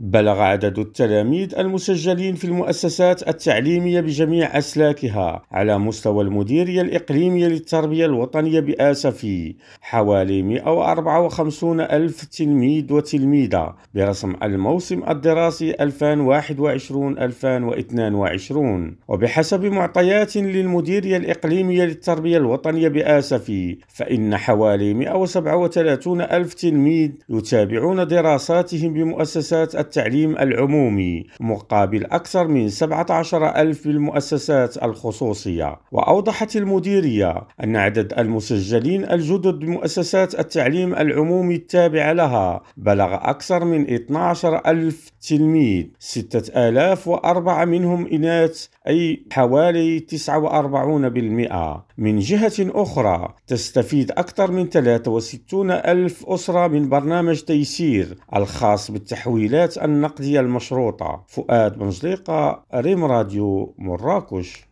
بلغ عدد التلاميذ المسجلين في المؤسسات التعليمية بجميع أسلاكها على مستوى المديرية الإقليمية للتربية الوطنية بآسفي حوالي 154 ألف تلميذ وتلميذة برسم الموسم الدراسي 2021-2022. وبحسب معطيات للمديرية الإقليمية للتربية الوطنية بآسفي، فإن حوالي 137 ألف تلميذ يتابعون دراساتهم بمؤسسات التعليم العمومي، مقابل أكثر من 17 ألف بالمؤسسات الخصوصية. وأوضحت المديرية أن عدد المسجلين الجدد بمؤسسات التعليم العمومي التابعة لها بلغ أكثر من 12 ألف تلميذ، 6004 منهم إناث، أي حوالي 49%. من جهة أخرى، تستفيد أكثر من 63 ألف أسرة من برنامج تيسير الخاص بالتحويلات النقدية المشروطة. فؤاد بنجليقة، ريم راديو، مراكش.